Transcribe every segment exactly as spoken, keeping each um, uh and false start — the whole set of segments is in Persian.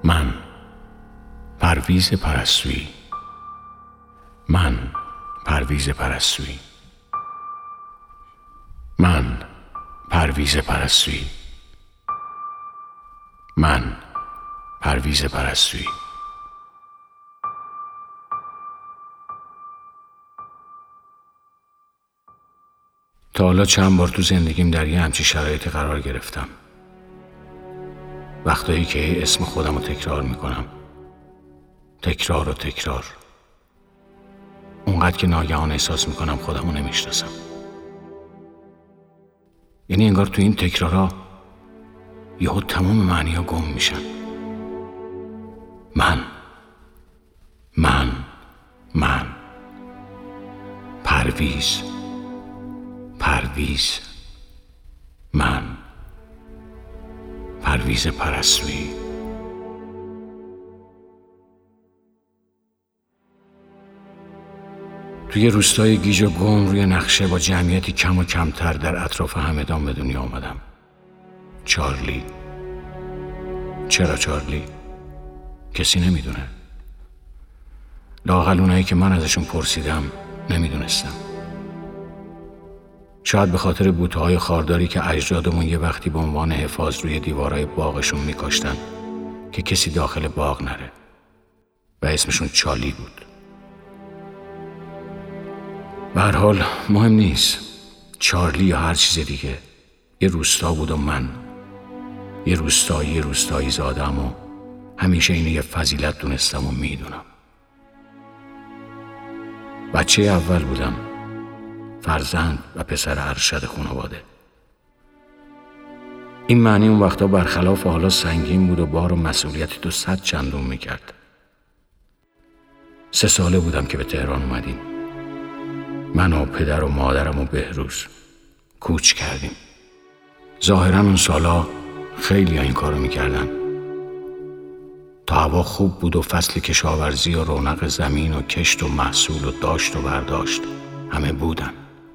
من پرویز پرستویی. من پرویز پرستویی. من پرویز پرستویی. من پرویز پرستویی. تا حالا چند بار تو زندگیم در یه همچین شرایطی قرار گرفتم. وقتایی که اسم خودم رو تکرار میکنم، تکرار و تکرار، اونقدر که ناگهان احساس میکنم خودم رو نمیشناسم. یعنی انگار تو این تکرارها یهو تمام معنی ها گم میشن. من من من پرویز پرویز من پرویز پرستویی. توی روستای گیج و گم روی نقشه با جمعیتی کم و کمتر در اطراف همدان به دنیا آمدم. چارلی. چرا چارلی؟ کسی نمیدونه. لااقل اونایی که من ازشون پرسیدم نمیدونستم. شاید به خاطر بوته‌های خارداری که اجدادمون یه وقتی به عنوان حفاظ روی دیوارهای باغشون میکاشتن که کسی داخل باغ نره و اسمشون چالی بود. به هر حال مهم نیست، چارلی یا هر چیز دیگه، یه روستا بود و من یه روستایی یه روستایی زادم و همیشه اینو یه فضیلت دونستم و میدونم. بچه اول بودم، فرزند و پسر ارشد خانواده. این معنی اون وقتا برخلاف حالا سنگین بود و بار و مسئولیتی دو صد چندون میکرد. سه ساله بودم که به تهران اومدیم. من و پدر و مادرم و بهروز کوچ کردیم. ظاهراً اون سالا خیلی این کارو میکردن. تا هوا خوب بود و فصل کشاورزی و رونق زمین و کشت و محصول و داشت و برداشت همه بودن.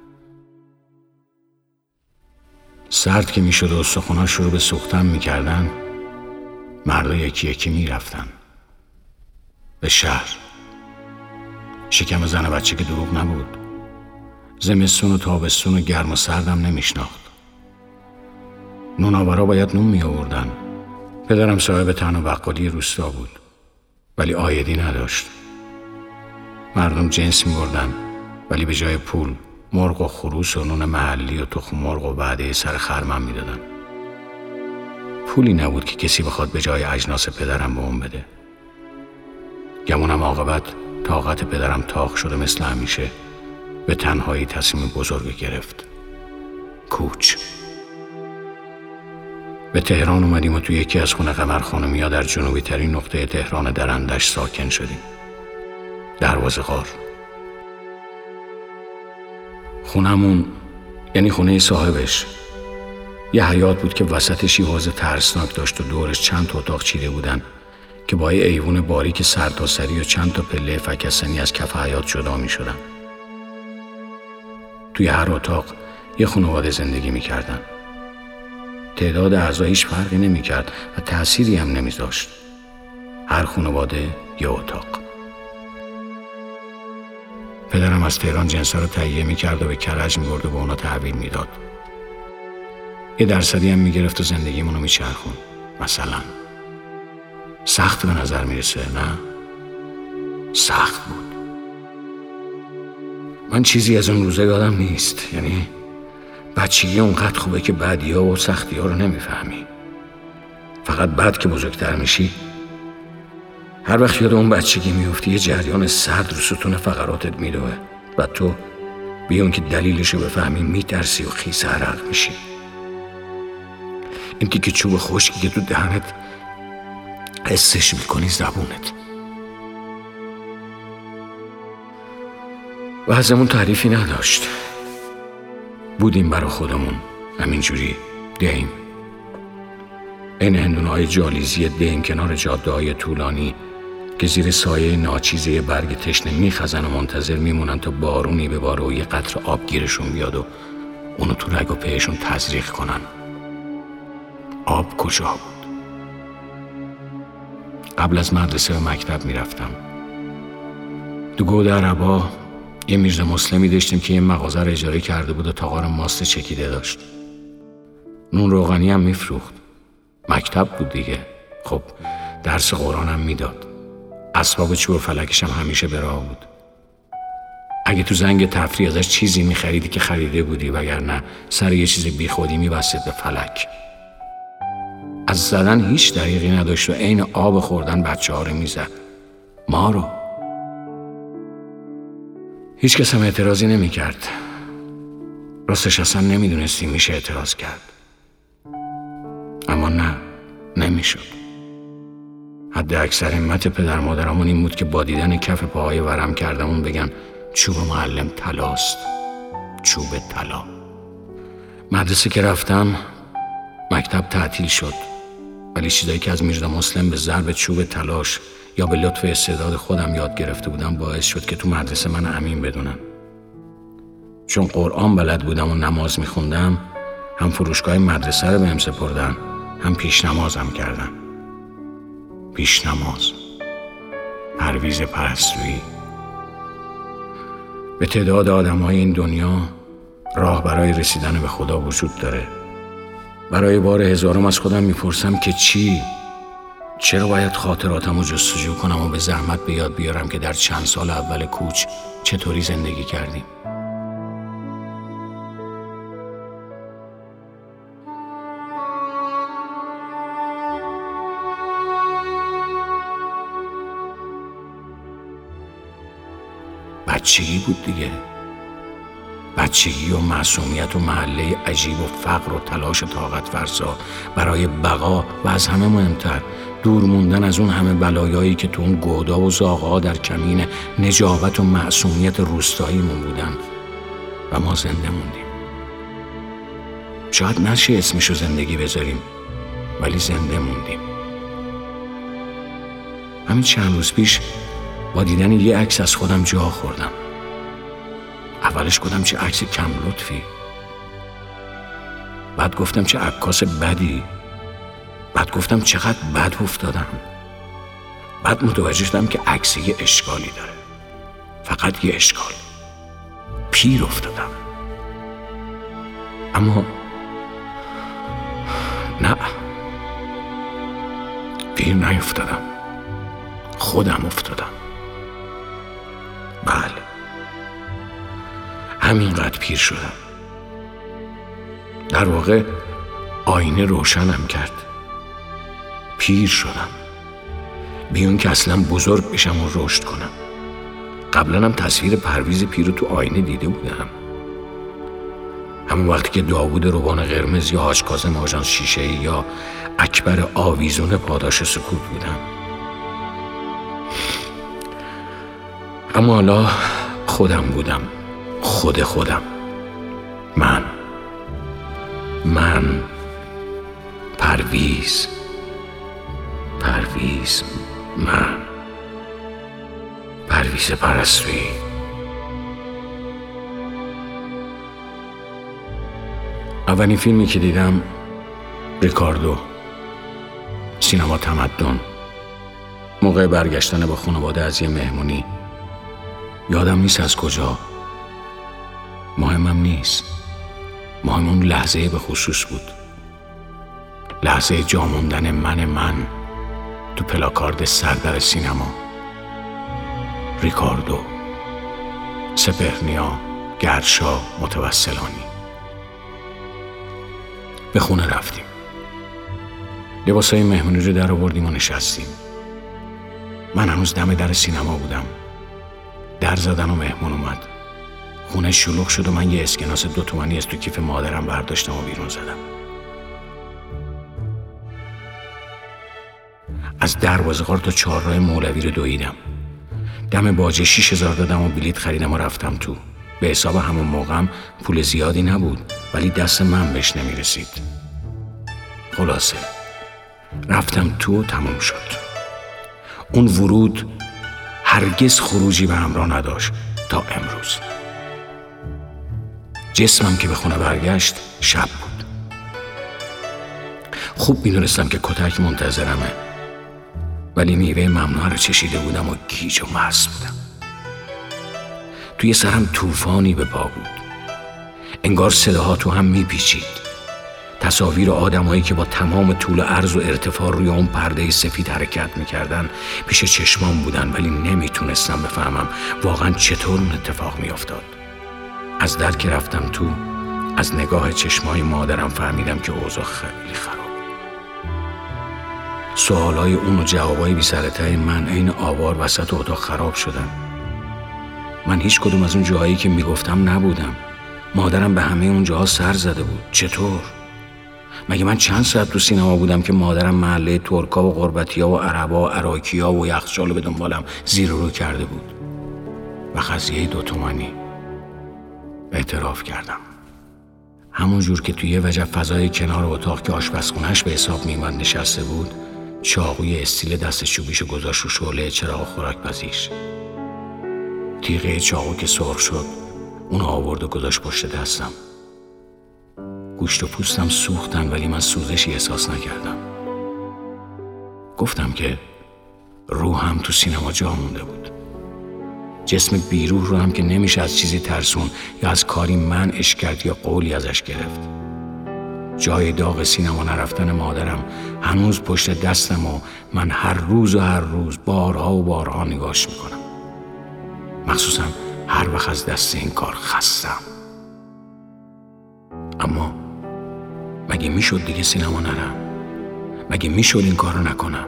سرد که میشد و استخوان‌ها شروع به سوختن میکردن، مردا یکی یکی میرفتن به شهر. شکم زن و بچه که دروغ نبود. زمستون و تابستون و گرم و سردم نمیشناخت. نوناورا باید نون می آوردن. پدرم صاحب تن و بقالی روستا بود ولی عایدی نداشت. مردم جنس می بردن ولی به جای پول مرغ و خروس و نون محلی و تخم مرغ و وعده سر خرمن می دادن. پولی نبود که کسی بخواد به جای اجناس پدرم به اون بده. گمونم عاقبت طاقت پدرم تاق شده مثل همیشه به تنهایی تصمیم بزرگ گرفت. کوچ. به تهران اومدیم و توی یکی از خونه قمر خانمیا در جنوبی ترین نقطه تهران درندش ساکن شدیم. دروازه غار. خونمون یعنی خونه صاحبش یه حیاط بود که وسطش یه حوض ترسناک داشت و دورش چند تا اتاق چیده بودن که با یه ایوون باریک سرتاسری و چند تا پله فکستنی از کف حیاط جدا می شدن. توی هر اتاق یه خانواده زندگی می کردن. تعداد اعضا هیچ فرقی نمی کرد و تأثیری هم نمی داشت. هر خانواده یه اتاق. پدرم از تهران جنسا رو تهیه می کرد و به کرج می برد و به اونا تحویل می داد. یه درصدی هم می گرفت و زندگیمونو می چرخون. مثلا سخت به نظر می رسه، نه؟ سخت بود. من چیزی از اون روزا یادم نیست. یعنی بچگی اونقدر خوبه که بعدی ها و سختی ها رو نمیفهمی. فقط بعد که بزرگتر میشی هر وقت یاد اون بچگی میفتی یه جریان سرد رو ستون فقراتت میدوه و تو بیون که دلیلشو بفهمی میترسی و خیس عرق میشی. این تیکه چوب خشکی که تو دهنت حسش میکنی زبونت. و ازمون تعریفی نداشت. بودیم برا خودمون همینجوری دیم. این هندونه های جالیزی دیم کنار جاده های طولانی که زیر سایه ناچیزه برگ تشنه میخزن و منتظر میمونن تا بارونی بباره و یه قطره آب گیرشون بیاد و اونو تو رگ و پیشون تزریق کنن. آب کجا بود؟ قبل از مدرسه به مکتب میرفتم. دو گود عربا یه میرزا مسلمی داشتیم که یه مغازه رو اجاره کرده بود و تاقار ماست چکیده داشت. نون روغنی هم میفروخت. مکتب بود دیگه. خب درس قرآن هم میداد. اسباب چوب و فلکش هم همیشه به راه بود. اگه تو زنگ تفریح ازش چیزی میخریدی که خریده بودی، وگرنه سر یه چیز بی خودی میبستید به فلک. از زدن هیچ دریغی نداشت و عین آب خوردن بچه ها رو میزد. ما رو. هیچ کس هم اعتراضی نمی کرد. راستش اصلا نمیدونستیم میشه اعتراض کرد. اما نه، نمیشد. حد اکثر همت پدر مادرمون این بود که با دیدن کف پاهای ورم کردمون بگن چوب معلم طلاست. چوب طلا. مدرسه که رفتم مکتب تعطیل شد، ولی چیزایی که از میرزا مسلم به ضرب چوب طلاش یا به لطف استعداد خودم یاد گرفته بودم باعث شد که تو مدرسه من امین بدونن. چون قرآن بلد بودم و نماز میخوندم، هم فروشگاه مدرسه رو بهم سپردن، هم پیش نمازم کردن. پیش نماز، پرویز پرستویی. به تعداد آدم‌های این دنیا راه برای رسیدن به خدا وجود داره. برای بار هزارم از خودم میپرسم که چی؟ چرا باید خاطراتم رو جستجو کنم و به زحمت به یاد بیارم که در چند سال اول کوچ چطوری زندگی کردیم؟ بچگی بود دیگه. بچگی و معصومیت و محله عجیب و فقر و تلاش و طاقت فرسا برای بقا و از همه مهمتر دور موندن از اون همه بلایایی که تو اون گودا و زاغا در کمین نجابت و معصومیت روستاییمون بودن و ما زنده موندیم. شاید نشه اسمشو زندگی بذاریم، ولی زنده موندیم. همین چند روز پیش با دیدن یه عکس از خودم جا خوردم. اولش گفتم چه عکس کم لطفی، بعد گفتم چه عکاس بدی، بعد گفتم چقدر بد افتادم، بعد متوجه شدم که عکس یه اشکالی داره، فقط یه اشکال. پیر افتادم. اما نه، پیر نیفتادم، خودم افتادم. بله، همینقدر پیر شدم. در واقع آینه روشنم کرد. پیر شدم بیون که اصلا بزرگ بشم و رشد کنم. قبلا هم تصویر پرویز پیر رو تو آینه دیده بودم، همون وقتی که داوود روبان قرمز یا حاج کاظم آژانس شیشه‌ای یا اکبر آویزون پاداش سکوت بودم. اما حالا خودم بودم. خود خودم. من من پرویز پرویز من پرویز پرستویی. اولین فیلمی که دیدم ریکاردو، سینما تمدن. موقع برگشتن با خانواده از یه مهمونی، یادم نیست از کجا، مهمم نیست، مهم اون لحظه به خصوص بود. لحظه جا موندن من من تو پلاکارد سردر سینما. ریکاردو، سپهرنیا، گرشا، متوسلانی. به خونه رفتیم. لباسای مهمونی رو در آوردیم و نشستیم. من هنوز دم در سینما بودم. در زدن و مهمون اومد. خونه شلوغ شد و من یه اسکناس دو تومانی از تو کیف مادرم برداشتم و بیرون زدم. از دروازه‌قار تا چهارراه مولوی رو دویدم. دم باجه شیش هزار دادم و بلیط خریدم و رفتم تو. به حساب همون موقعم پول زیادی نبود، ولی دست من بهش نمیرسید. خلاصه رفتم تو و تموم شد. اون ورود هرگز خروجی به همراه نداشت تا امروز. جسمم که به خونه برگشت شب بود. خوب میدونستم که کتک منتظرمه، ولی میوه ممنوعه رو چشیده بودم و گیج و مست بودم. توی سرم طوفانی به پا بود. انگار صداها تو هم میپیچید. تصاویر آدمایی که با تمام طول و عرض و ارتفاع روی اون پرده سفید حرکت میکردن پیش چشمام بودن، ولی نمیتونستم بفهمم واقعا چطور اون اتفاق میافتاد. از در که رفتم تو، از نگاه چشمای مادرم فهمیدم که اوضاع خیلی خراب. سوالای اون و جوابای بی سر ته من عین آوار وسط اتاق خراب شدن. من هیچ کدوم از اون جاهایی که میگفتم نبودم. مادرم به همه اون جاها سر زده بود. چطور؟ مگه من چند ساعت تو سینما بودم که مادرم محله ترکا و غربتیا و عربا و عراکیا و یخچال به دنبالم زیر و رو کرده بود. و قضیه دو تومانی. اعتراف کردم. همون جور که توی یه وجب فضای کنار اتاق که آشپزخونه‌اش به حساب میومد نشسته بود، چاقوی استیل دست چوبیشو گذاشت رو شعله چراغ خوراک‌پزیش. تیغه چاقو که سرخ شد، اون آورد و گذاشت پشت دستم. گوشت و پوستم سوختن ولی من سوزشی احساس نکردم. گفتم که روحم تو سینما جا مونده بود. جسم بیروح رو هم که نمیشه از چیزی ترسون یا از کاری منعش کرد یا قولی ازش گرفت. جای داغ سینما نرفتن مادرم هنوز پشت دستم و من هر روز و هر روز بارها و بارها نگاش میکنم. مخصوصا هر وقت از دست این کار خستم. اما مگه میشد دیگه سینما نرم؟ مگه میشد این کار رو نکنم؟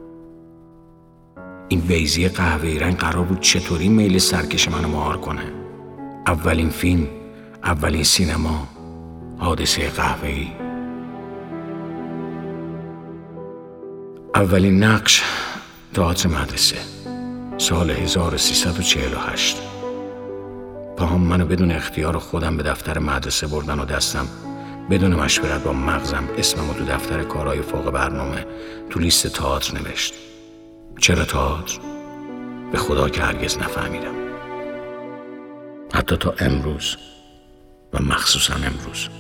این بیضی قهوه‌ای رنگ قرار بود چطوری میل سرکش منو مهار کنه؟ اولین فیلم، اولین سینما، حادثه قهوه‌ای. اولین نقش تئاتر مدرسه، سال هزار و سیصد و چهل و هشت. پاهم منو بدون اختیار خودم به دفتر مدرسه بردن و دستم بدون مشورت با مغزم اسممو تو دفتر کارهای فوق برنامه تو لیست تئاتر نوشت. چرا تئاتر؟ به خدا که هرگز نفهمیدم. حتی تا امروز و مخصوصا امروز.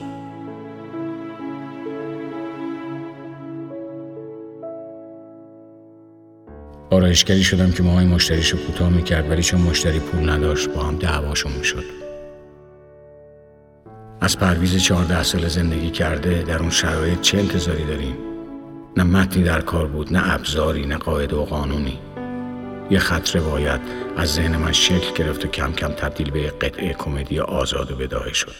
آرایشگری شدم که موهای مشتریشو کوتاه میکرد، ولی چون مشتری پول نداشت با هم دعواشون میشد. از پرویز چهارده سال زندگی کرده در اون شرایط چه انتظاری داریم؟ نه متنی در کار بود، نه ابزاری، نه قاعده و قانونی. یه خط روایت از ذهن من شکل گرفت و کم کم تبدیل به قطعه کمدی آزاد و بداهه شد.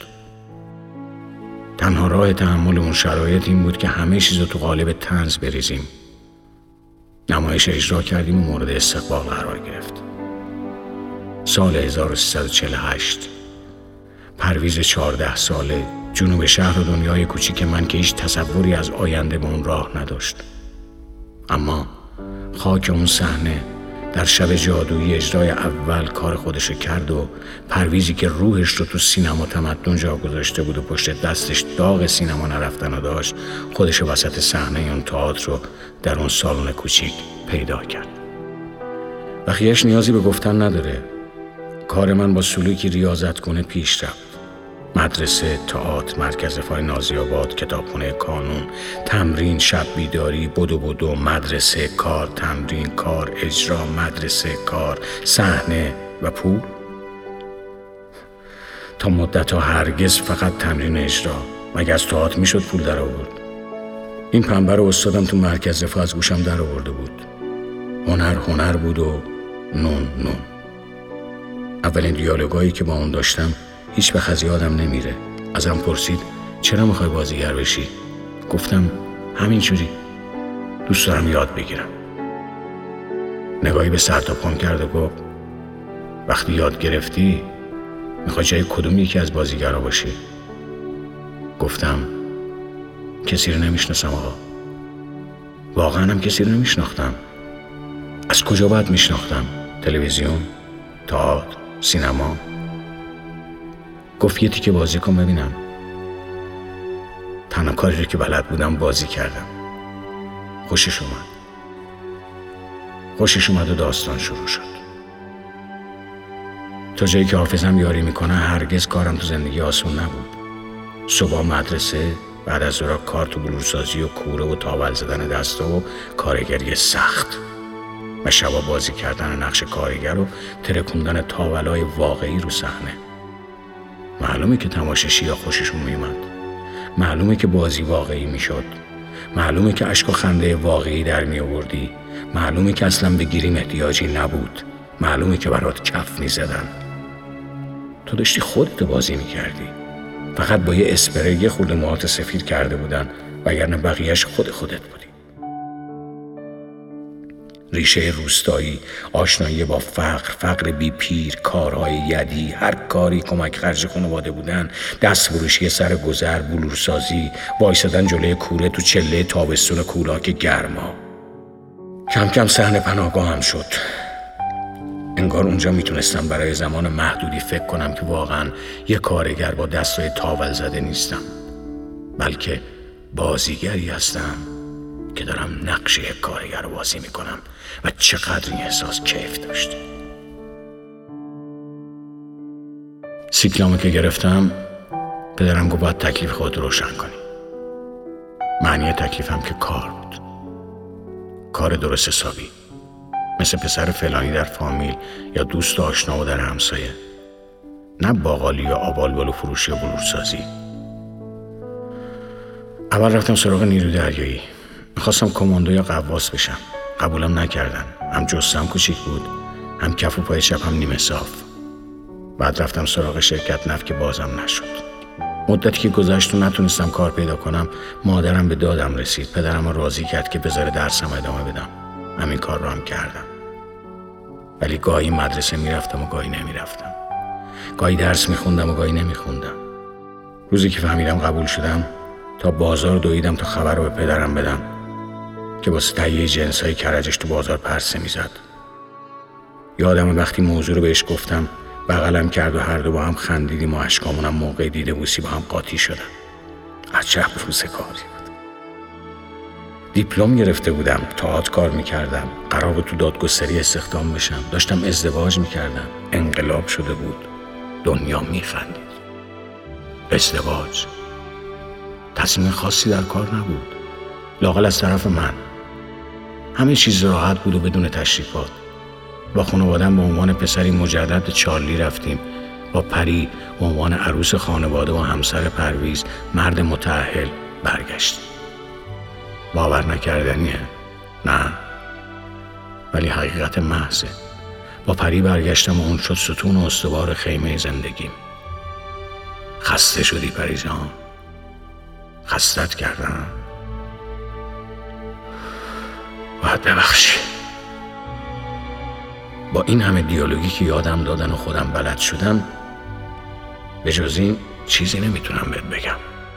تنها راه تحمل اون شرایط این بود که همه چیزو تو قالب طنز بریزیم. نمایش اجرا کردیم و مورد استقبال قرار گرفت. سال هزار و سیصد و چهل و هشت. پرویز چهارده ساله، جنوب شهر و دنیای کوچیک من که هیچ تصوری از آینده به اون راه نداشت. اما خاک اون صحنه در شب جادویی اجرای اول کار خودشو کرد و پرویزی که روحش رو تو سینما تمدن جا گذاشته بود و پشت دستش داغ سینما نرفتن و داشت، خودشو وسط صحنه اون تئاتر رو در اون سالن کوچیک پیدا کرد. بقیه‌اش نیازی به گفتن نداره. کار من با سلوکی ریاضت کنه پیش رفت. مدرسه، تئاتر، مرکز فای نازی‌آباد، کتابخونه کانون، تمرین، شب بیداری، بدو بدو، مدرسه، کار، تمرین، کار، اجرا، مدرسه، کار، صحنه و پول. تا مدت‌ها هرگز فقط تمرین و اجرا. مگه از تئاتر میشد پول در آورد؟ این پنبه رو استادم تو مرکز فای از گوشم در آورده بود. هنر هنر بود و نون نون. اولین دیالوگایی که با اون داشتم هیچ وقت از یادم نمیره. ازم پرسید چرا میخوای بازیگر بشی؟ گفتم همینجوری، دوست دارم یاد بگیرم. نگاهی به سر تا پام کرد و گفت وقتی یاد گرفتی میخوای جای کدوم یکی از بازیگرا باشی؟ گفتم کسی رو نمیشناسم آقا. واقعا هم کسی رو نمیشناختم. از کجا باید میشناختم؟ تلویزیون؟ تئاتر؟ سینما؟ گفت یه تیکه بازی کن ببینم. تنها کاری رو که بلد بودم بازی کردم. خوشش اومد. خوشش اومد و داستان شروع شد. تا جایی که حافظم یاری میکنه هرگز کارم تو زندگی آسون نبود. صبح مدرسه، بعد از ظهر کار تو بلورسازی و کوره و تاول زدن دستا و کارگری سخت. و شبا بازی کردن نقش کارگر و ترکوندن تاولای واقعی رو صحنه. معلومه که تماشاشی‌ها خوششون میومد، معلومه که بازی واقعی میشد، معلومه که اشک و خنده واقعی در می آوردی، معلومه که اصلا به گریم احتیاجی نبود، معلومه که برات کف می زدن. تو داشتی خودت بازی می کردی، فقط با یه اسپری یه خورده موهات سفید کرده بودن وگرنه بقیهش خود خودت بودی. ریشه روستایی، آشنایی با فقر، فقر بی پیر، کارهای یدی، هر کاری کمک خرج خانواده بودن، دست فروشی سر گذر، بلورسازی، وایسادن جلوی کوره تو چله تابستون کولاک گرما. کم کم صحنه پناهگاهم شد. انگار اونجا میتونستم برای زمان محدودی فکر کنم که واقعا یه کارگر با دستای تاول زده نیستم، بلکه بازیگری هستم که دارم نقش یک کارگر رو بازی میکنم و چقدر این احساس کیف داشت. سیکلامو که گرفتم پدرم گفت باید تکلیف خود روشن کنی. معنی تکلیفم که کار بود، کار درست حسابی، مثل پسر فلانی در فامیل یا دوست آشنا و در همسایه، نه باقالی یا آبالبالو فروشی و بلورسازی. اول رفتم سراغ نیرو دریایی، میخواستم کماندو یا قواس بشم. قبولم نکردن، هم جثم کوچیک بود، هم کف و پای چپم نیمه صاف. بعد رفتم سراغ شرکت نفت که بازم نشد. مدتی که گذشت و نتونستم کار پیدا کنم، مادرم به دادم رسید. پدرم رو راضی کرد که بذاره درسم ادامه بدم. همین کار رو هم کردم. ولی گاهی مدرسه میرفتم و گاهی نمیرفتم. گاهی درس میخوندم و گاهی نمیخوندم. روزی که فهمیدم قبول شدم، تا بازار دویدم تا خبر رو به پدرم بدم که واسه تهیه جنسای کرجش تو بازار پرسه میزد. یادم وقتی موضوع رو بهش گفتم بغلم کرد و هر دو با هم خندیدیم و اشکامونم موقع دیده بوسی با هم قاطی شدن. عجب روزگاری بود. دیپلم گرفته بودم، تئاتر کار میکردم، قرار بود تو دادگستری استخدام بشم، داشتم ازدواج میکردم، انقلاب شده بود، دنیا میخندید. ازدواج تصمیم خاصی در کار نبود، لااقل از طرف من. همه چیز راحت بود و بدون تشریفات. با خانواده‌ام به عنوان پسری مجرد چارلی رفتیم. با پری به عنوان عروس خانواده و همسر پرویز، مرد متأهل، برگشتیم. باور نکردنیه؟ نه، ولی حقیقت محضه. با پری برگشتم و اون شد ستون و استوار خیمه زندگیم. خسته شدی پری جان؟ خستت کردم؟ باید ببخشی. با این همه دیالوگی که یادم دادن و خودم بلد شدم، به جز این چیزی نمیتونم بهت بگم.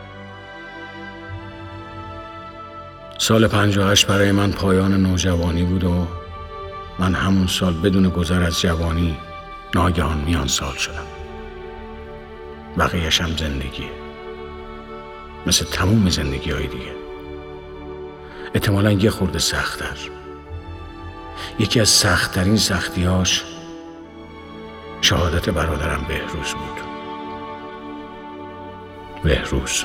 سال پنجاه و هشت برای من پایان نوجوانی بود و من همون سال بدون گذر از جوانی ناگهان میان سال شدم. بقیه‌اش هم زندگیه، مثل تموم زندگی های دیگه. احتمالاً یه خورده سخت‌تر. یکی از سخت‌ترین سختی‌هاش شهادت برادرم بهروز بود. بهروز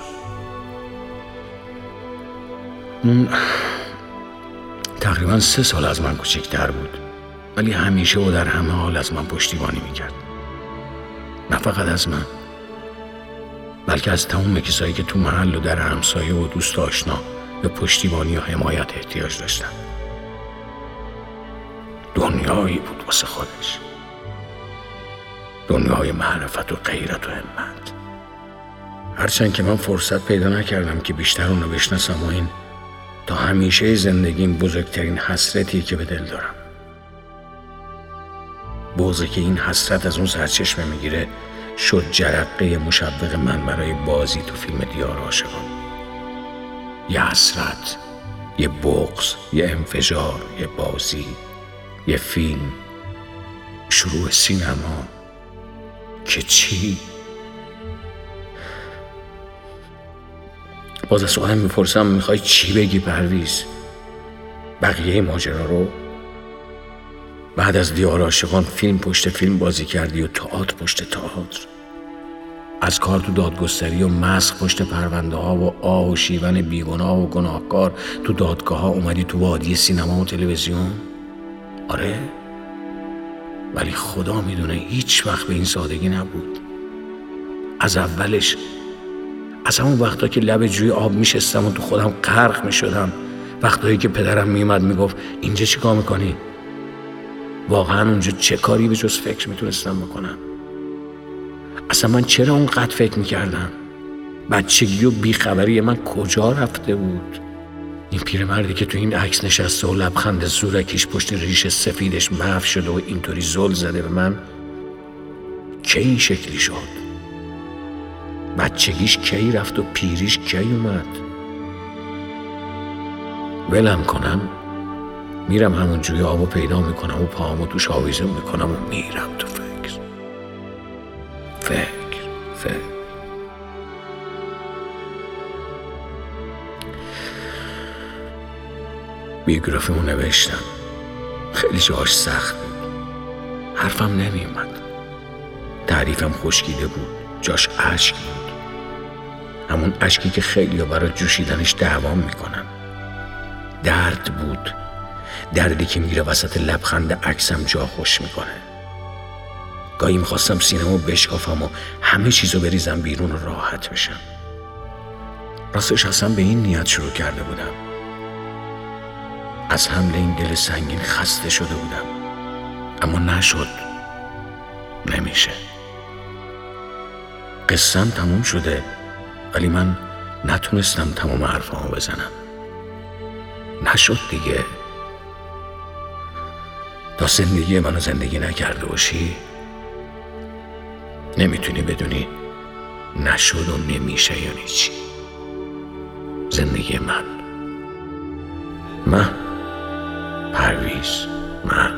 اون تقریباً سه سال از من کوچکتر بود، ولی همیشه و در همه حال از من پشتیبانی میکرد. نه فقط از من، بلکه از تمام کسایی که تو محل و در همسایه و دوست آشنا به پشتیبانی و حمایت احتیاج داشتن. دنیایی بود واسه خودش، دنیای معرفت و غیرت و همت. هرچند که من فرصت پیدا نکردم که بیشتر اونو بشناسم و این تا همیشه زندگیم بزرگترین حسرتی که به دل دارم. بغضی که این حسرت از اون سرچشمه میگیره شد جرقه مشوق من برای بازی تو فیلم دیار عاشقان. یه حسرت، یه بغض، یه انفجار، یه بازی، یه فیلم، شروع سینما. که چی؟ باز از سوالم میپرسم میخوای چی بگی پرویز؟ بقیه ماجرا رو؟ بعد از دیار عاشقان فیلم پشت فیلم بازی کردی و تئاتر پشت تئاتر، از کار تو دادگستری و مسخ پشت پرونده ها و آه و شیون بیگناه و گناهکار تو دادگاه ها اومدی تو وادی سینما و تلویزیون. آره، ولی خدا میدونه هیچ وقت به این سادگی نبود. از اولش، از همون وقتا که لب جوی آب میشستم و تو خودم غرق میشدم، وقتایی که پدرم میومد میگفت اینجا چی کار میکنی؟ واقعا اونجا چه کاری به جز فکر میتونستم بکنم؟ اصلا من چرا اونقدر فکر میکردم؟ بچگی و بیخبری من کجا رفته بود؟ این پیرمردی که تو این عکس نشسته و لبخند زورکیش پشت ریش سفیدش محو شده و اینطوری زل زده به من، کی این شکلی شد؟ بچگیش کی رفت و پیریش کی اومد؟ ولم کنم، میرم همون جوی آبو پیدا میکنم و پاهامو توش آویزون میکنم و میرم تو فکر فکر فکر بیوگرافیمو نوشتم. خیلی جاش سخت بود، حرفم نمیومد، تعریفم خشکیده بود، جاش اشک بود، همون اشکی که خیلی ها برای جوشیدنش دعوام میکنن. درد بود، دردی که میره وسط لبخند عکسم جا خوش میکنه. گاهی میخواستم سینه‌مو بشکافم و همه چیزو بریزم بیرون و راحت بشم. راستش اصلا به این نیت شروع کرده بودم. از حمل این دل سنگین خسته شده بودم، اما نشد، نمیشه. قصه‌ام تموم شده، ولی من نتونستم تمام حرفامو بزنم. نشد دیگه. تا زندگی منو زندگی نکرده باشی، نمیتونی بدونی نشد و نمیشه یعنی چی. زندگی من من پرویز من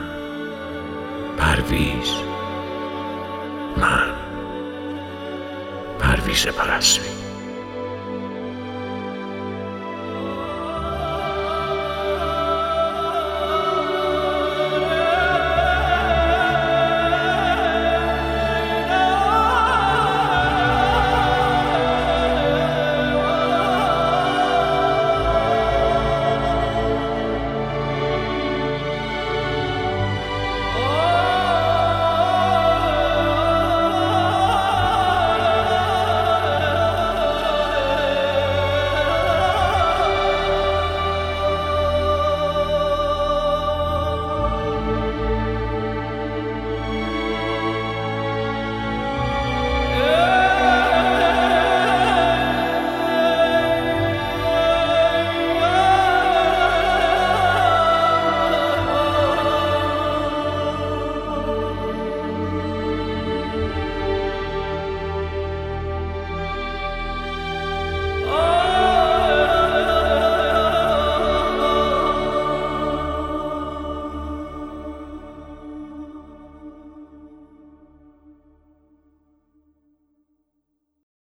پرویز من پرویز پرستویی.